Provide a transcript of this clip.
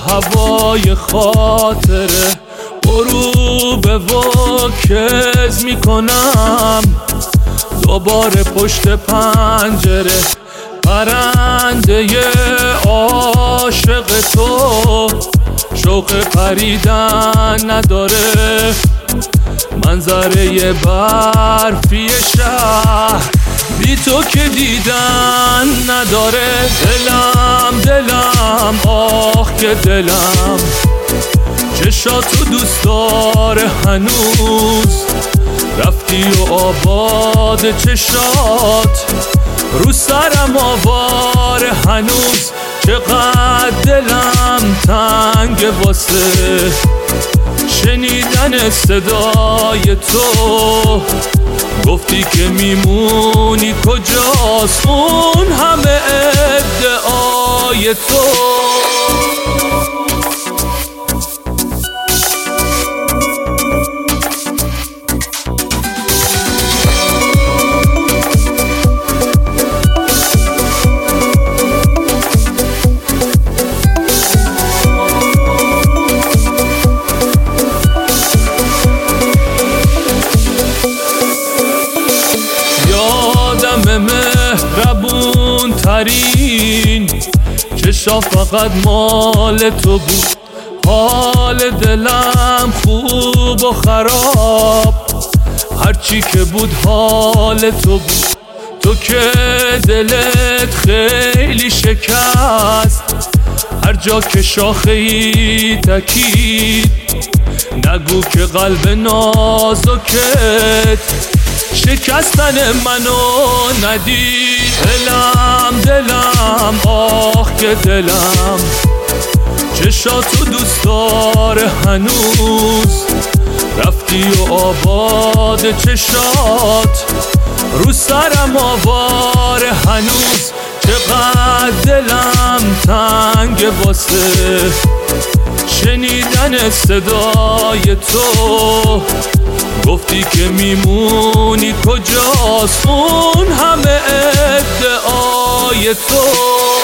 هوای خاطره غروب و کز میکنم دوباره پشت پنجره پرنده عاشق تو شوق پریدن نداره منظره برفی شهر بی تو که دیدن نداره دلم آخ که دلم چشاتو دوست داره هنوز رفتی و آباد چشات رو سرم آواره هنوز چقدر دلم تنگ واسه شنیدن صدای تو گفتی که میمونی کجاست اون همه ادعای تو مهربون ترین چشا فقط مال تو بود حال دلم خوب و خراب هرچی که بود حال تو بود تو که دلت خیلی شکست هر جا که شاخه ای تکید نگو که قلب نازکت شکستن منو ندید دلم آخ که دلم چشاتو دوست داره هنوز رفتی و آباد چشات رو سرم آواره هنوز چقدر دلم تنگ واسه شنیدن صدای تو گفتی که میمونی کجاست اون همه ادعای تو